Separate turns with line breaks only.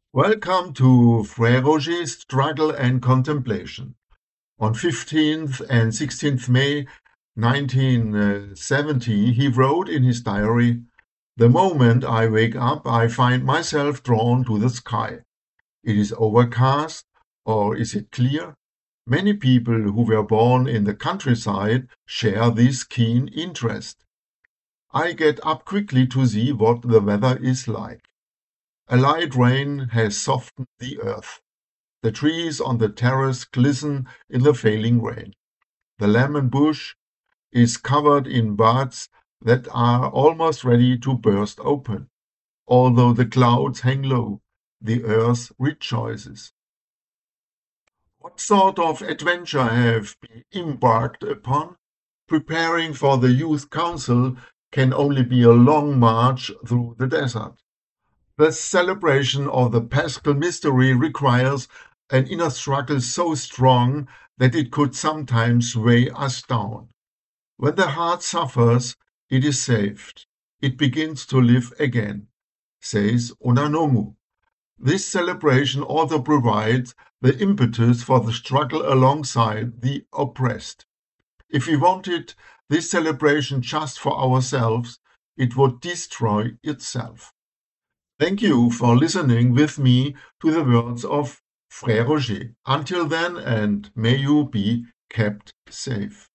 Welcome to Frère Roger's Struggle and Contemplation. On 15th and 16th May 1970, he wrote in his diary, "The moment I wake up, I find myself drawn to the sky. It is overcast, or is it clear? Many people who were born in the countryside share this keen interest. I get up quickly to see what the weather is like. A light rain has softened the earth. The trees on the terrace glisten in the failing rain. The lemon bush is covered in buds that are almost ready to burst open. Although the clouds hang low, the earth rejoices." What sort of adventure have we embarked upon? Preparing for the Youth Council can only be a long march through the desert. The celebration of the Paschal mystery requires an inner struggle so strong that it could sometimes weigh us down. When the heart suffers, it is saved. It begins to live again, says Unamuno. This celebration also provides the impetus for the struggle alongside the oppressed. If we wanted this celebration just for ourselves, it would destroy itself. Thank you for listening with me to the words of Frère Roger. Until then, and may you be kept safe.